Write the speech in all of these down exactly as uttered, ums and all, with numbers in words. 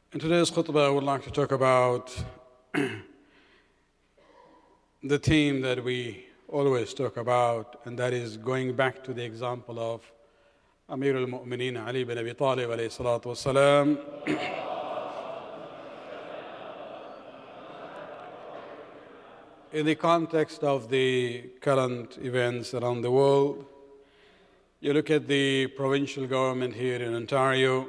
In today's khutbah, I would like to talk about the theme that we always talk about, and that is going back to the example of Amir al-Mu'mineen Ali bin Abi Talib alayhi salatu wasalam. In the context of the current events around the world, you look at the provincial government here in Ontario,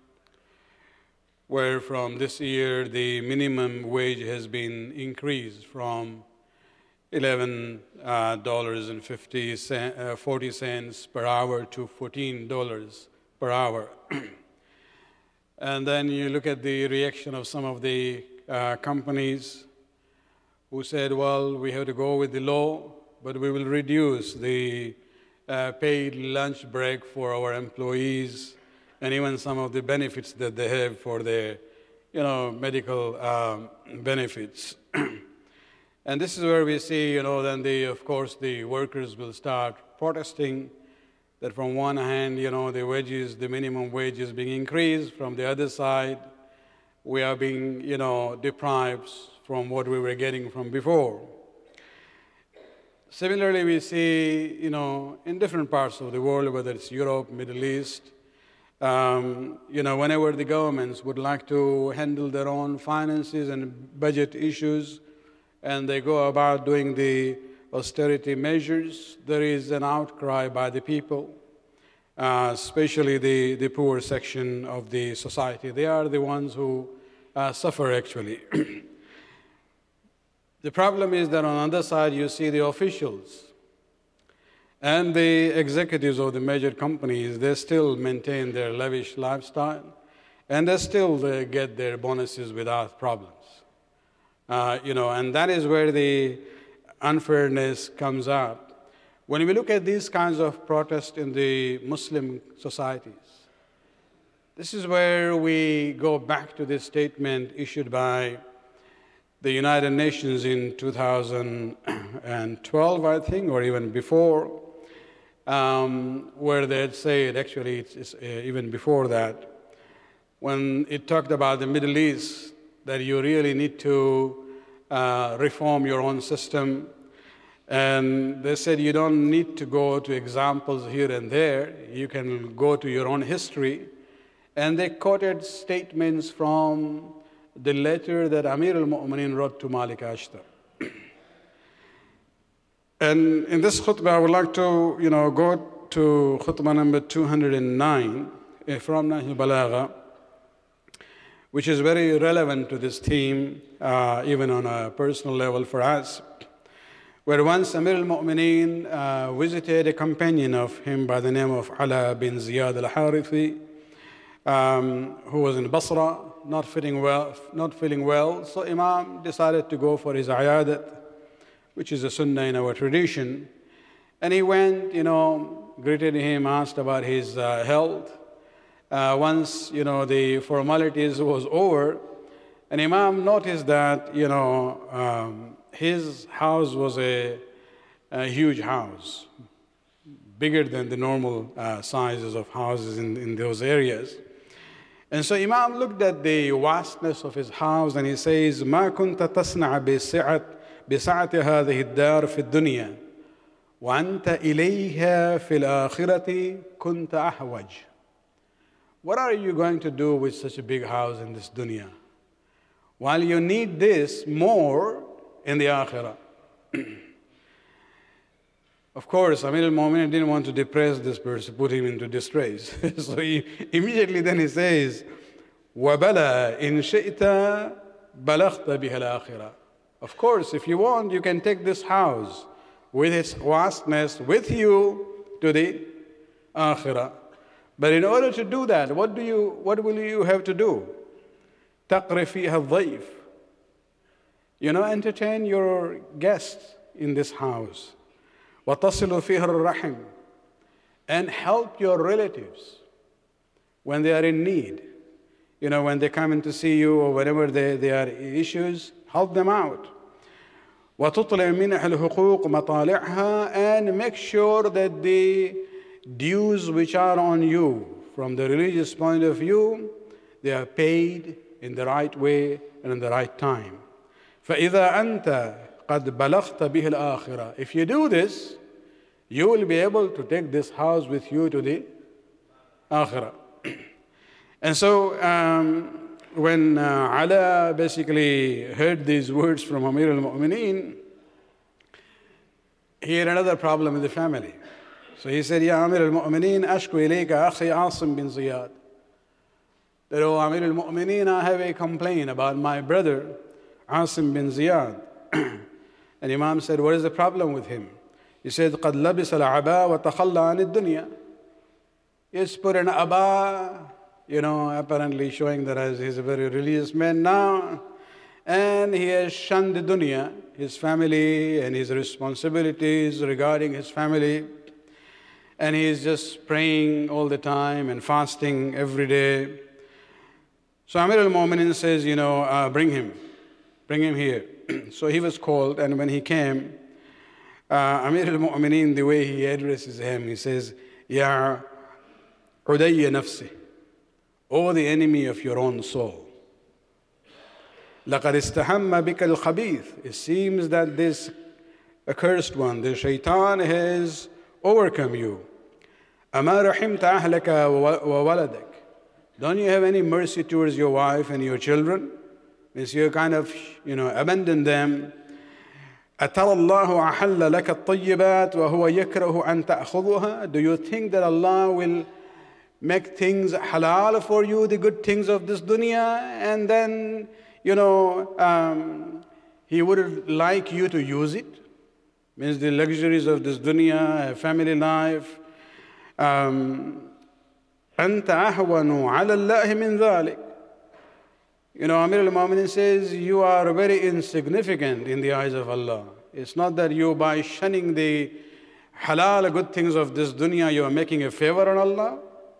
where from this year the minimum wage has been increased from eleven dollars and forty cents per hour to fourteen dollars per hour. And then you look at the reaction of some of the uh, companies who said, well, we have to go with the law, but we will reduce the uh, paid lunch break for our employees and even some of the benefits that they have for their, you know, medical um, benefits. And this is where we see, you know, then the, of course, the workers will start protesting that from one hand, you know, the wages, the minimum wage is being increased. From the other side, we are being, you know, deprived from what we were getting from before. Similarly, we see, you know, in different parts of the world, whether it's Europe, Middle East, Um, you know, whenever the governments would like to handle their own finances and budget issues, and they go about doing the austerity measures, there is an outcry by the people, uh, especially the, the poor section of the society. They are the ones who uh, suffer, actually. The problem is that on the other side, you see the officials and the executives of the major companies. They still maintain their lavish lifestyle, and they still they get their bonuses without problems. Uh, you know, and that is where the unfairness comes out. When we look at these kinds of protests in the Muslim societies, this is where we go back to this statement issued by the United Nations in two thousand twelve, I think, or even before, Um, where they had said, actually it's, it's uh, even before that, when it talked about the Middle East, that you really need to uh, reform your own system. And they said you don't need to go to examples here and there. You can go to your own history. And they quoted statements from the letter that Amir al-Mu'mineen wrote to Malik Ashtar. And in this khutbah, I would like to, you know, go to khutbah number two hundred nine from Nahj al-Balagha, which is very relevant to this theme, uh, even on a personal level for us, where once Amir al-Mu'mineen uh, visited a companion of him by the name of Ala bin Ziyad al-Harithi, um, who was in Basra, not feeling well, not feeling well. So Imam decided to go for his ayadat, which is a sunnah in our tradition. And he went, you know, greeted him, asked about his uh, health. Uh, once, you know, the formalities was over, and Imam noticed that, you know, um, his house was a, a huge house, bigger than the normal uh, sizes of houses in, in those areas. And so Imam looked at the vastness of his house, and he says, "Ma kunta tasna' bisi'at بسعة هذه الدار في الدنيا وأنت إليها في الآخرة كنت أحوج." What are you going to do with such a big house in this dunya, while you need this more in the akhirah? Of course, Amir al-Mu'mineen didn't want to depress this person, put him into distress. So he immediately then he says, وَبَلَا إِن شِئْتَ بَلَغْتَ بِهَا الْآخِرَةِ. Of course, if you want, you can take this house with its vastness with you to the akhirah. But in order to do that, what do you, what will you have to do? تَقْرِ فِيهَا الضَّيْفِ. You know, entertain your guests in this house. وَتَصِلُ فِيهَا الرَّحِمِ. And help your relatives when they are in need. You know, when they come in to see you or whenever they, they are issues, help them out. وَتُطْلِعْ مِنْحَ الْحُقُوقِ مَطَالِعْهَا. And make sure that the dues which are on you from the religious point of view, they are paid in the right way and in the right time. فَإِذَا أَنْتَ قَدْ بَلَغْتَ بِهِ الْآخِرَةِ. If you do this, you will be able to take this house with you to the Akhirah. And so um, when uh, Ala basically heard these words from Amir al-Mu'mineen, he had another problem in the family. So he said, Ya Amir al-Mu'mineen, ashku ilayka akhi Asim bin Ziyad. That, oh Amir al-Mu'mineen, I have a complaint about my brother, Asim bin Ziyad. And Imam said, what is the problem with him? He said, قَدْ لَبِسَ الْعَبَى وَتَخَلَّى عَنِ الدُّنْيَا. He's put an abba, you know, apparently showing that he's a very religious man now. And he has shunned the dunya, his family and his responsibilities regarding his family. And he is just praying all the time and fasting every day. So Amir al-Mu'mineen says, you know, uh, bring him, bring him here. So he was called, and when he came, uh, Amir al-Mu'mineen, the way he addresses him, he says, Ya Udayya nafsi, O the enemy of your own soul. لَقَدْ اسْتَحَمَّ بِكَ الْخَبِيثِ. It seems that this accursed one, the shaitan, has overcome you. أَمَا رَحِمْتَ أَهْلَكَ وَوَلَدَكَ. Don't you have any mercy towards your wife and your children? Means you kind of, you know, abandon them. أَتَرَى اللَّهُ أَحَلَّ لَكَ الطَّيِّبَاتِ وَهُوَ يَكْرَهُ أَن تَأْخُذُهَا. Do you think that Allah will make things halal for you, the good things of this dunya, and then, you know, um, He would like you to use it? Means the luxuries of this dunya, family life. Um, أَنْتَ أَهْوَنُ عَلَى اللَّهِ مِنْ ذَلِكَ. You know, Amir al-Mu'mineen says, you are very insignificant in the eyes of Allah. It's not that you, by shunning the halal good things of this dunya, you are making a favor on Allah.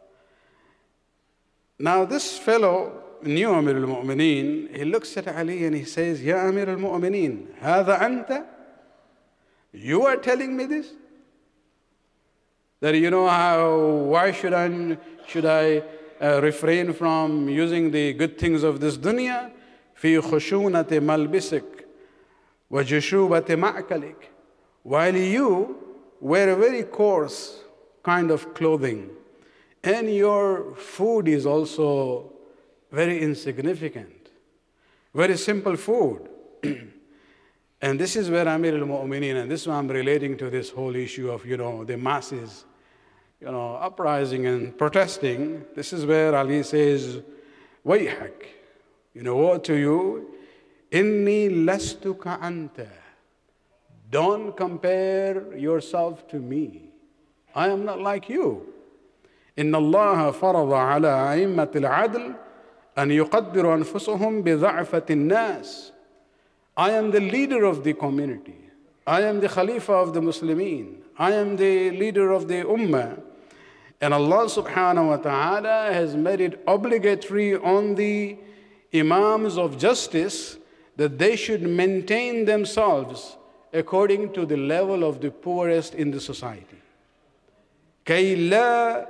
Now this fellow knew Amir al-Mu'mineen. He looks at Ali and he says, Ya Amir al-Mu'mineen, هَذَا أَنْتَ? You are telling me this? That, you know, how, why should I, should I uh, refrain from using the good things of this dunya? فِي خُشُونَةِ مَلْبِسِكَ وَجُشُوبَةِ مَعْكَلِكَ. While you wear a very coarse kind of clothing, and your food is also very insignificant, very simple food. And this is where Amir al-Mu'mineen, and this is why I'm relating to this whole issue of, you know, the masses, you know, uprising and protesting. This is where Ali says, Wayhak, you know, woe to you, Inni lastu ka'anta. Don't compare yourself to me. I am not like you. إن الله فرض على أئمة العدل أن يقدروا أنفسهم بضعفة الناس. I am the leader of the community. I am the Khalifa of the Muslimin. I am the leader of the Ummah. And Allah subhanahu wa ta'ala has made it obligatory on the Imams of justice that they should maintain themselves according to the level of the poorest in the society. كي لا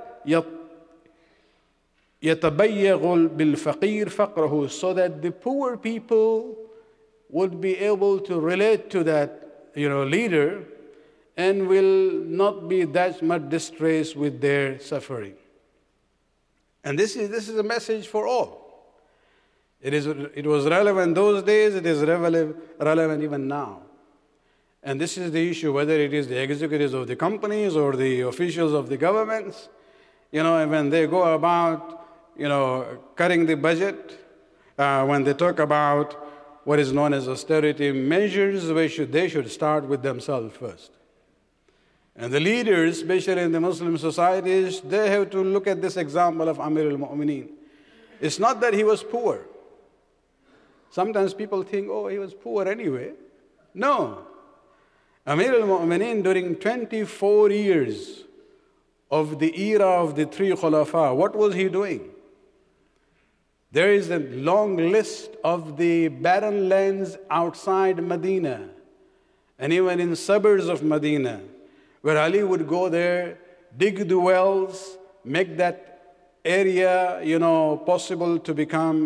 يتبيغ بالفقير فقره, so that the poor people would be able to relate to that, you know, leader, and will not be that much distressed with their suffering. And this is this is a message for all. It is it was relevant those days. It is relevant relevant even now. And this is the issue, whether it is the executives of the companies or the officials of the governments. You know, when they go about, you know, cutting the budget, uh, when they talk about what is known as austerity measures, they should, they should start with themselves first. And the leaders, especially in the Muslim societies, they have to look at this example of Amir al-Mu'mineen. It's not that he was poor. Sometimes people think, oh, he was poor anyway. No. Amir al-Mu'mineen, during twenty-four years of the era of the three Khulafa, what was he doing? There is a long list of the barren lands outside Medina, and even in suburbs of Medina, where Ali would go there, dig the wells, make that area, you know, possible to become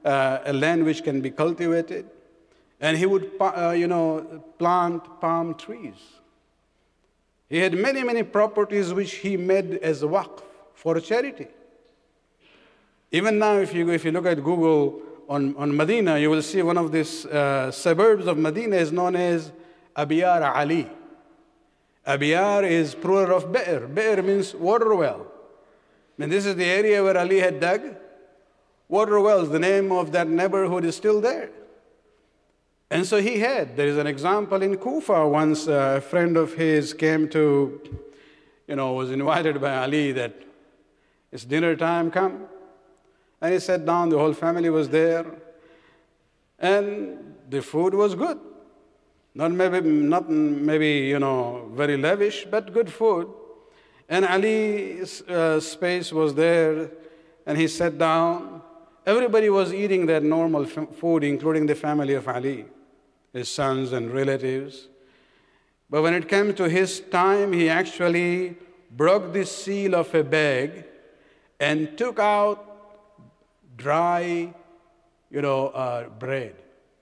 uh, a land which can be cultivated. And he would, uh, you know, plant palm trees. He had many, many properties which he made as a waqf for charity. Even now, if you, if you look at Google on, on Medina, you will see one of these uh, suburbs of Medina is known as Abiyar Ali. Abiyar is plural of Be'er. Be'er means water well. And this is the area where Ali had dug water wells. The name of that neighborhood is still there. And so he had. There is an example in Kufa. Once a friend of his came to, you know, was invited by Ali that it's dinner time, come. And he sat down, the whole family was there. And the food was good. Not maybe, not maybe, you know, very lavish, but good food. And Ali's uh, space was there, and he sat down. Everybody was eating their normal food, including the family of Ali, his sons and relatives. But when it came to his time, he actually broke the seal of a bag and took out dry, you know, uh, bread.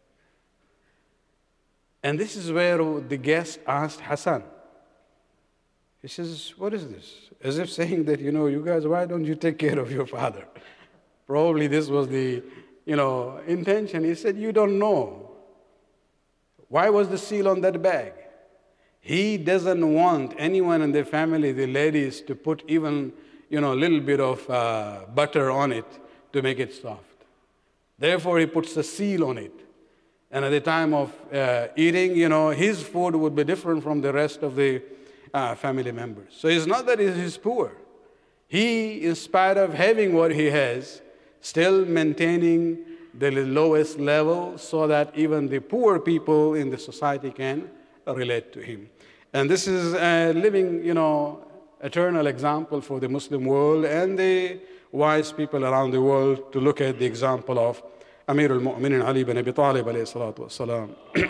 And this is where the guest asked Hassan. He says, what is this? As if saying that, you know, you guys, why don't you take care of your father? Probably this was the, you know, intention. He said, you don't know. Why was the seal on that bag? He doesn't want anyone in the family, the ladies, to put even, you know, a little bit of uh, butter on it to make it soft. Therefore, he puts a seal on it. And at the time of uh, eating, you know, his food would be different from the rest of the uh, family members. So it's not that he's poor. He, in spite of having what he has, still maintaining the lowest level so that even the poor people in the society can relate to him. And this is a living, you know, eternal example for the Muslim world and the wise people around the world to look at the example of Amir al-Mu'minin Ali bin Abi Talib alayhi salatu wassalam.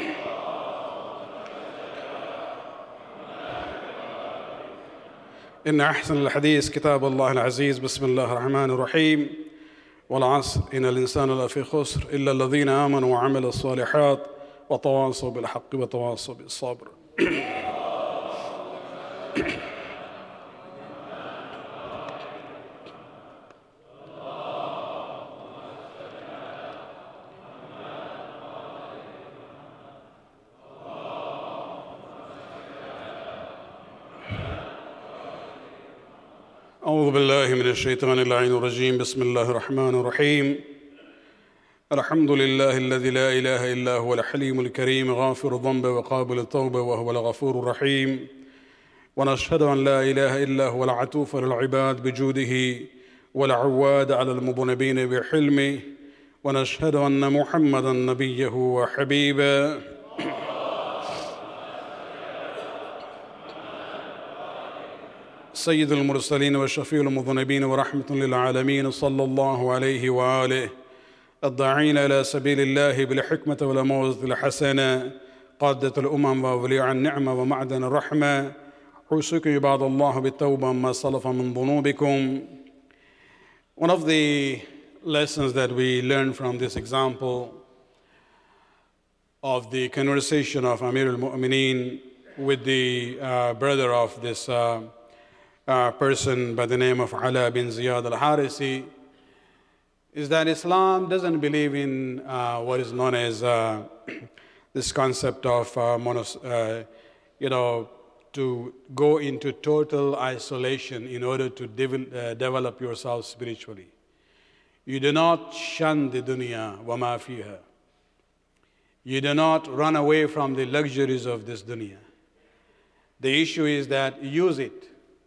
إن أحسن الحديث كتاب الله العزيز بسم الله الرحمن الرحيم والعصر إن الإنسان لفي خسر إلا الذين آمنوا وعملوا الصالحات وتواصوا بالحق وتواصوا بالصبر. أعوذ بالله من الشيطان اللعين الرجيم بسم الله الرحمن الرحيم الحمد لله الذي لا إله إلا هو الحليم الكريم غافر الذنب وقابل التوبة وهو الغفور الرحيم ونشهد أن لا إله إلا هو العطوف للعباد بجوده والعواد على المذنبين بحلمه ونشهد أن محمدا نبيه وحبيبه سيد المرسلين وشفيع المذنبين ورحمة للعالمين صلى الله عليه وآله الداعين إلى سبيل الله بالحكمة والموعظة الحسنة قادة الأمم وأولياء النعمة ومعدن الرحمة أوصيكم عباد الله بالتوبة ما سلف من ذنوبكم. One of the lessons that we learn from this example of the conversation of Amir al-Mu'mineen with the uh, brother of this uh, Uh, person by the name of Ala bin Ziyad al-Harisi is that Islam doesn't believe in uh, what is known as uh, this concept of uh, monos, uh, you know, to go into total isolation in order to devel uh, develop yourself spiritually. You do not shun the dunya wa ma fiha. You do not run away from the luxuries of this dunya. The issue is that use it,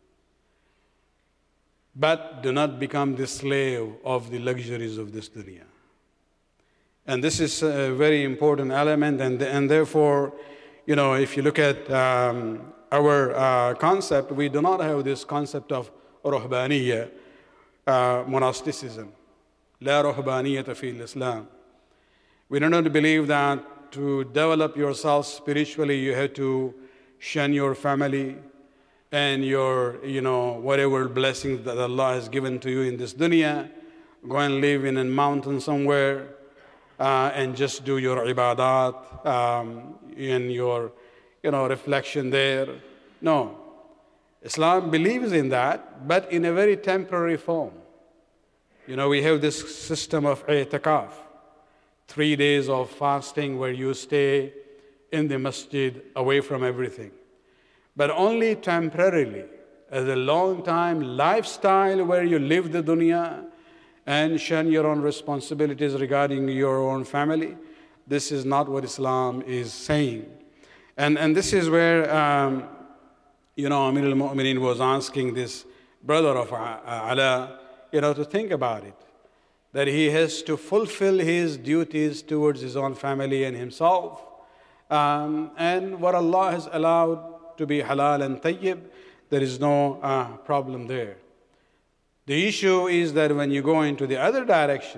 but do not become the slave of the luxuries of this dunya. And this is a very important element, and, and therefore, you know, if you look at um, our uh, concept, we do not have this concept of ruhbaniyya, uh, monasticism. La ruhbaniyyata fi al-Islam. We do not believe that to develop yourself spiritually, you have to shun your family, and your, you know, whatever blessings that Allah has given to you in this dunya. go and live in a mountain somewhere uh, and just do your ibadat um, and your, you know, reflection there. No. Islam believes in that, but in a very temporary form. You know, we have this system of i'tikaf, three days of fasting where you stay in the masjid away from everything. But only temporarily, as a long-time lifestyle where you live the dunya and shun your own responsibilities regarding your own family. This is not what Islam is saying. And, and this is where, um, you know, Amir al-Mu'mineen was asking this brother of Ala, you know, to think about it, that he has to fulfill his duties towards his own family and himself, um, and what Allah has allowed to be halal and tayyib, there is no uh, problem there. The issue is that when you go into the other direction,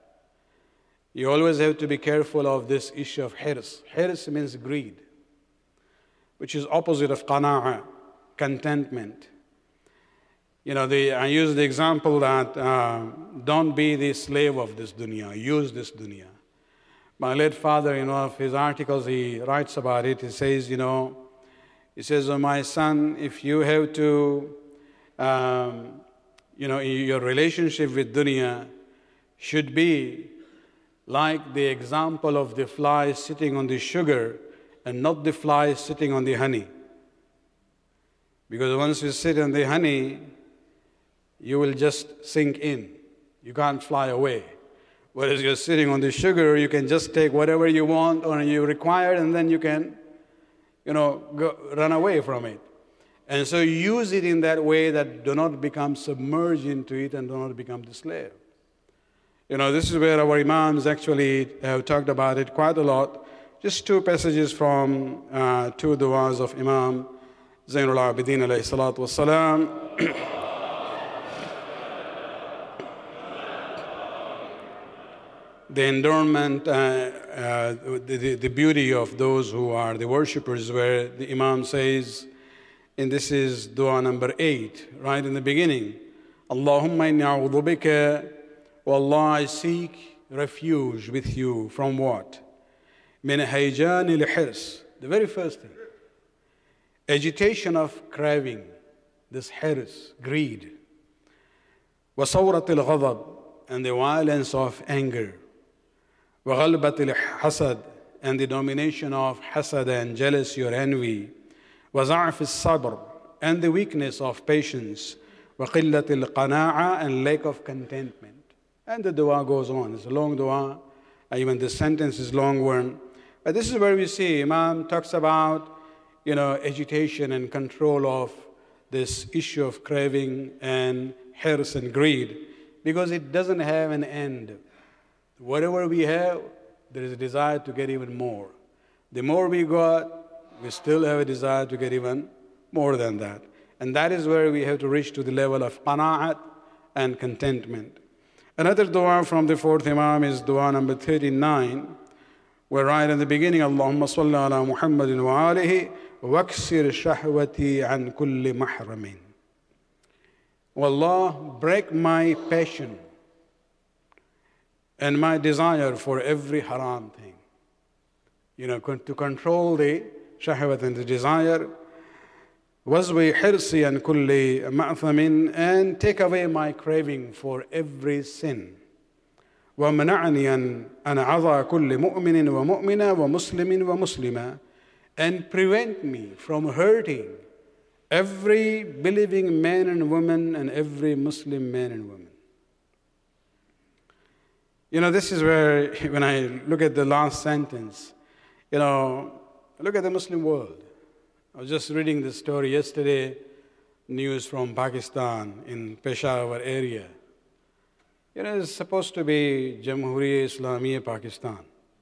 you always have to be careful of this issue of hirs. Hirs means greed, which is opposite of qana'a, contentment. You know, the, I use the example that uh, don't be the slave of this dunya, use this dunya. My late father, in one of his articles, he writes about it. He says, you know, he says, oh, my son, if you have to, um, you know, your relationship with dunya should be like the example of the fly sitting on the sugar and not the fly sitting on the honey. Because once you sit on the honey, you will just sink in. You can't fly away. Whereas you're sitting on the sugar, you can just take whatever you want or you require, and then you can, you know, go, run away from it. And so use it in that way that do not become submerged into it and do not become the slave. You know, this is where our Imams actually have talked about it quite a lot. Just two passages from uh, two du'as of Imam Zainul Abidin alayhi salatu wassalam. The endowment, uh, uh, the, the, the beauty of those who are the worshippers, where the Imam says, and this is dua number eight, right in the beginning, Allahumma inni a'udhu bika, O Allah, I seek refuge with you from what? Min hayjan al-hirs, the very first thing. Agitation of craving, this hirs, greed. Wa sawrat al-ghadab, and the violence of anger. وَغَلْبَةِ الْحَسَدِ, and the domination of hasad and jealousy or envy. وَزَعْفِ الصَّبْرِ, and the weakness of patience. وَقِلَّةِ الْقَنَاعَةِ, and lack of contentment. And the dua goes on. It's a long dua. Even the sentence is long one. But this is where we see Imam talks about, you know, agitation and control of this issue of craving and hirs and greed, because it doesn't have an end. Whatever we have, there is a desire to get even more. The more we got, we still have a desire to get even more than that. And that is where we have to reach to the level of qana'at and contentment. Another dua from the fourth Imam is dua number thirty-nine, where right in the beginning, Allahumma salli ala Muhammadin wa alihi wa aksir shahwati an kulli mahramin. O Allah, break my passion and my desire for every haram thing. You know, to control the shahwat and the desire. Wazwi hirsi an kulli ma'thamin, and take away my craving for every sin. وَمَنَعْنِي أَنْ أَنْعَظَى كُلِّ مُؤْمِنٍ وَمُؤْمِنَةٍ وَمُسْلِمٍ وَمُسْلِمَةٍ, and prevent me from hurting every believing man and woman and every Muslim man and woman. You know, this is where, when I look at the last sentence, you know, look at the Muslim world. I was just reading this story yesterday, news from Pakistan in Peshawar area. You know, it's supposed to be Jamhuriya Islamiyya Pakistan.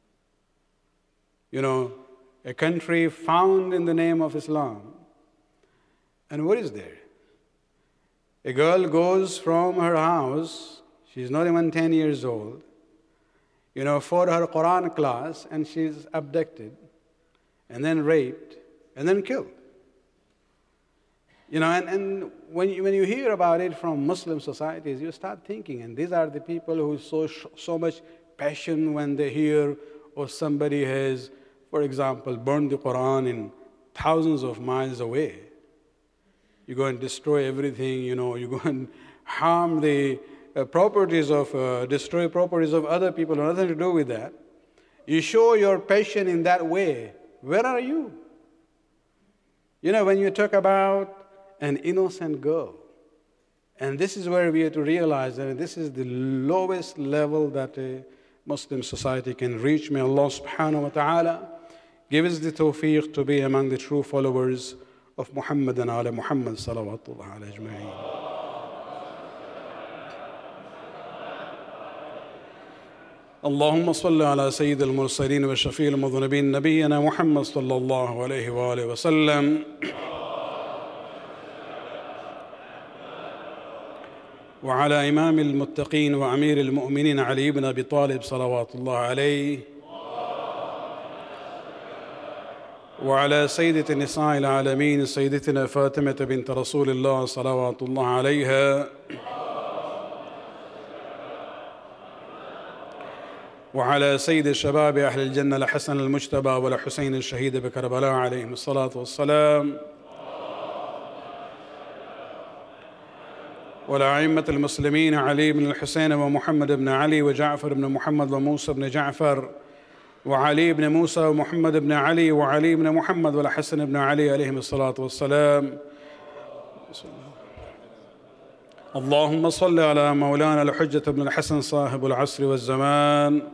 You know, a country found in the name of Islam. And what is there? A girl goes from her house, she's not even ten years old, you know, for her Quran class, and she's abducted, and then raped, and then killed. You know, and, and when, you, when you hear about it from Muslim societies, you start thinking, and these are the people who show so much passion when they hear or somebody has, for example, burned the Quran in thousands of miles away. You go and destroy everything, you know, you go and harm the uh, properties of, uh, destroy properties of other people, nothing to do with that. You show your passion in that way. Where are you? You know, when you talk about an innocent girl, and this is where we have to realize that this is the lowest level that a Muslim society can reach. May Allah subhanahu wa ta'ala give us the tawfiq to be among the true followers of Muhammad and ala Muhammad salawatullah ala ajma'in. اللهم صل على سيد المرسلين وشفيع المذنبين نبينا محمد صلى الله عليه وآله وسلم وعلى إمام المتقين وأمير المؤمنين علي بن أبي طالب صلوات الله عليه وعلى سيدة نساء العالمين سيدتنا فاطمة بنت رسول الله صلوات الله عليها وعلى سيد شباب أهل الجنة الحسن المجتبى والحسين الشهيد بكربلاء عليهم الصلاة والسلام والأئمة المسلمين علي بن الحسين ومحمد بن علي وجعفر بن محمد وموسى بن جعفر وعلي بن موسى ومحمد بن علي وعلي بن محمد والحسن بن علي عليهم الصلاة والسلام. اللهم صل على مولانا الحجة بن الحسن صاحب العصر والزمان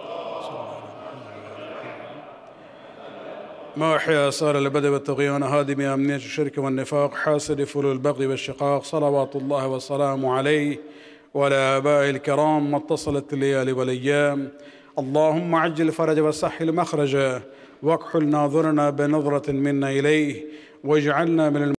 ما أحيا آثار البدء والطغيان هادم أمنية الشرك والنفاق حاسد فلو البغي والشقاق صلوات الله والسلام عليه وعلى آبائه الكرام ما اتصلت الليالي والأيام. اللهم عجل فرج وسهل مخرجه واكحل ناظرنا بنظرة منا إليه واجعلنا من